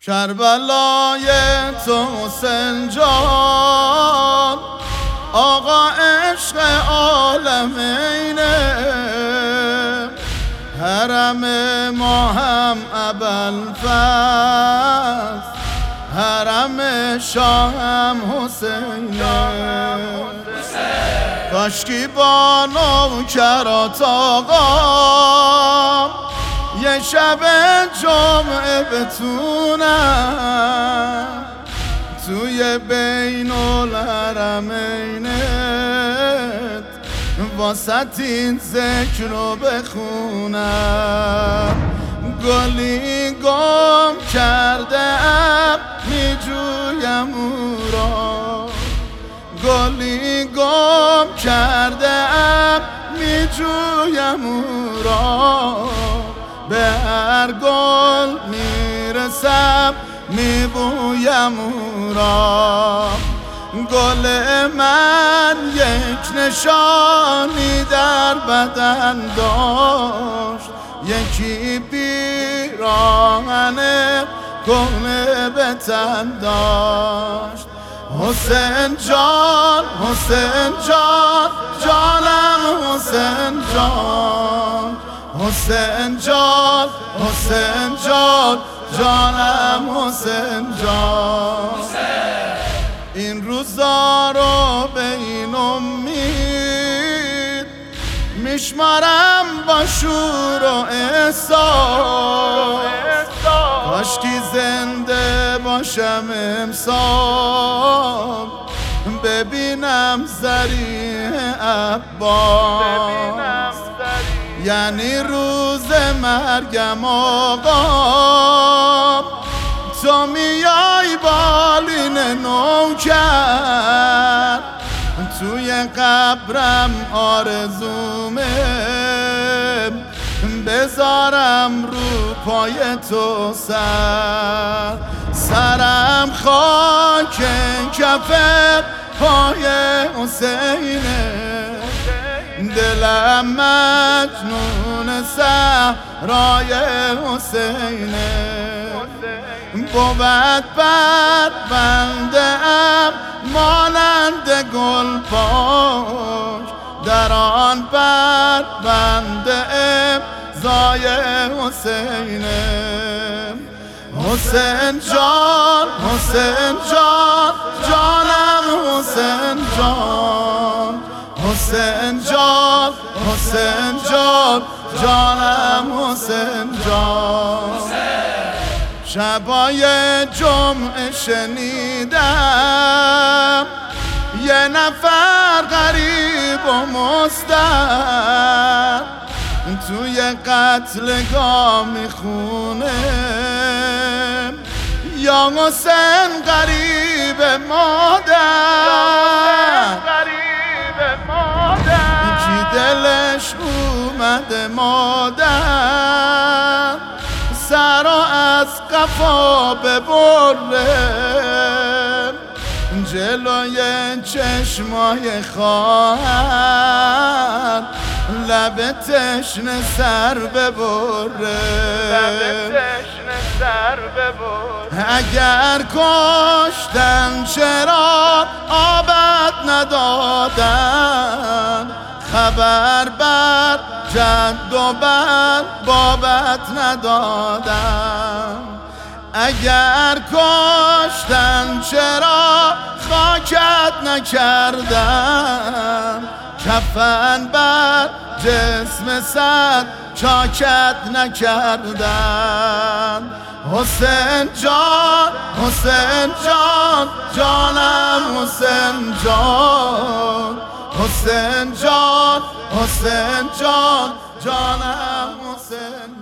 کربلای تو حسین جان، آقا عشق عالمینه. حرم ما هم ابوالفضل، حرم شاهم حسینه. کاشکی با نوکرات آقا یه شب جمعه بتونم توی بین الحرمینت واسط این ذکر رو بخونم. گلی گم کردم میجویم او را، گلی گم کردم میجویم او را. به هر گل میرسم میبویم او را. گل من یک نشانی در بدن داشت، یکی پیراهن کهنه به تن داشت. حسین جان، حسین جان، جانم حسین جان، حسین جان، حسین جان، جانم حسین جان. این روزا رو به این امید میشمارم با شور و احساس. کاشکی زنده باشم امسال ببینم ذریح عباس، یعنی روز مرگم آقا تو میای بالین نوکر. توی قبرم آرزومه بذارم رو پای تو سر، سرم خاک کفت پای حسینه. دلم مجنون صحرای حسینه. بود بر بنده ام مانند گل پاش، در آن بر بنده امضای حسینه. حسین جان، حسین جان، جانم حسین جان، حسین جان، حسین جان، جانم حسین جان. شبای جمعه شنیدم یه نفر غریب و مستر توی قتلگاه میخونه، یا حسین غریب مادر، کی دلش اومده مادر سر از قفا ببره، جلوی چشمای خواهر لب تشنه سر ببره. اگر کشتن چرا آبت ندادن، خبر بر جد و بر بابت ندادن. اگر کشتن چرا خاکت نکردن، کفن بر جسم صد چاکت نکردن. حسین جان، حسین جان، جانم حسین جان، حسین جان، حسین جان، جانم حسین